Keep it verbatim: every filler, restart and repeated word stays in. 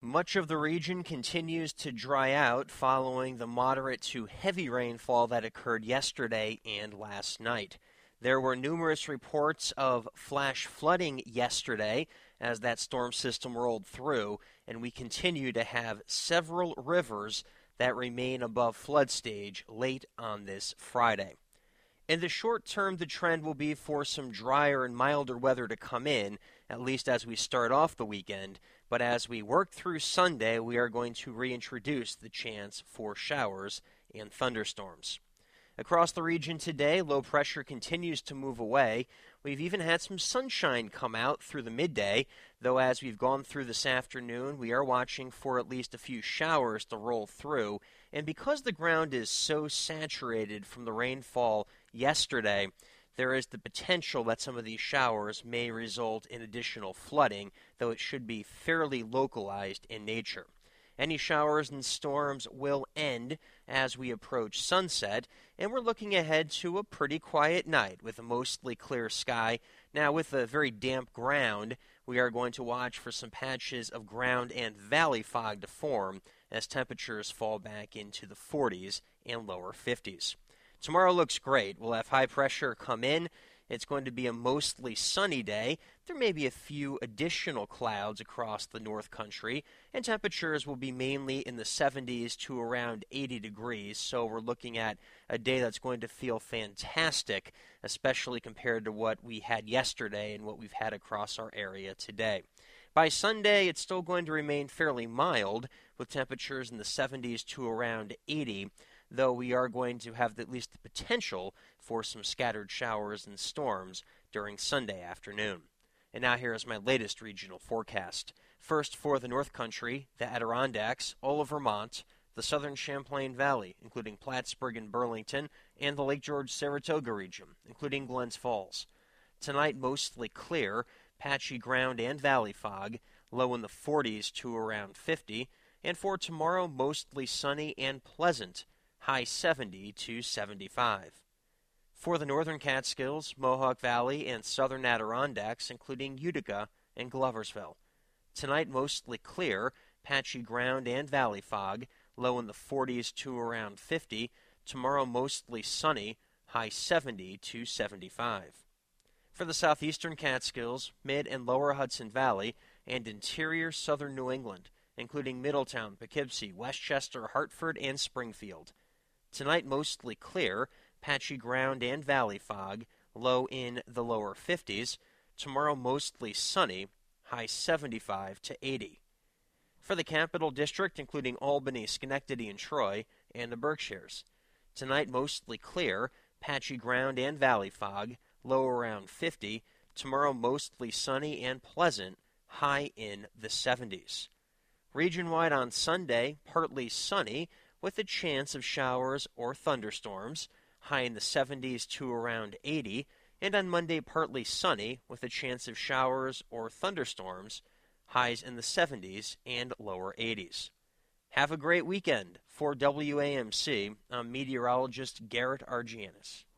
Much of the region continues to dry out following the moderate to heavy rainfall that occurred yesterday and last night. There were numerous reports of flash flooding yesterday as that storm system rolled through, and we continue to have several rivers that remain above flood stage late on this Friday. In the short term, the trend will be for some drier and milder weather to come in, at least as we start off the weekend. But as we work through Sunday, we are going to reintroduce the chance for showers and thunderstorms. Across the region today, low pressure continues to move away. We've even had some sunshine come out through the midday, though as we've gone through this afternoon, we are watching for at least a few showers to roll through. And because the ground is so saturated from the rainfall yesterday, there is the potential that some of these showers may result in additional flooding, though it should be fairly localized in nature. Any showers and storms will end as we approach sunset, and we're looking ahead to a pretty quiet night with a mostly clear sky. Now, with a very damp ground, we are going to watch for some patches of ground and valley fog to form as temperatures fall back into the forties and lower fifties. Tomorrow looks great. We'll have high pressure come in. It's going to be a mostly sunny day. There may be a few additional clouds across the North Country, and temperatures will be mainly in the seventies to around eighty degrees, so we're looking at a day that's going to feel fantastic, especially compared to what we had yesterday and what we've had across our area today. By Sunday, it's still going to remain fairly mild, with temperatures in the seventies to around eighty, though we are going to have at least the potential for some scattered showers and storms during Sunday afternoon. And now here is my latest regional forecast. First, for the North Country, the Adirondacks, all of Vermont, the southern Champlain Valley, including Plattsburgh and Burlington, and the Lake George-Saratoga region, including Glens Falls. Tonight, mostly clear, patchy ground and valley fog, low in the forties to around fifty, and for tomorrow, mostly sunny and pleasant, high seventy to seventy-five. For the northern Catskills, Mohawk Valley, and southern Adirondacks, including Utica and Gloversville. Tonight, mostly clear, patchy ground and valley fog, low in the forties to around fifty. Tomorrow, mostly sunny, high seventy to seventy-five. For the southeastern Catskills, mid and lower Hudson Valley, and interior southern New England, including Middletown, Poughkeepsie, Westchester, Hartford, and Springfield. Tonight, mostly clear, patchy ground and valley fog, low in the lower fifties. Tomorrow, mostly sunny, high seventy-five to eighty. For the Capital District, including Albany, Schenectady, and Troy, and the Berkshires. Tonight, mostly clear, patchy ground and valley fog, low around fifty. Tomorrow, mostly sunny and pleasant, high in the seventies. Region-wide on Sunday, partly sunny, with a chance of showers or thunderstorms, high in the seventies to around eighty, and on Monday partly sunny with a chance of showers or thunderstorms, highs in the seventies and lower eighties. Have a great weekend. For W A M C, I'm meteorologist Garrett Argianis.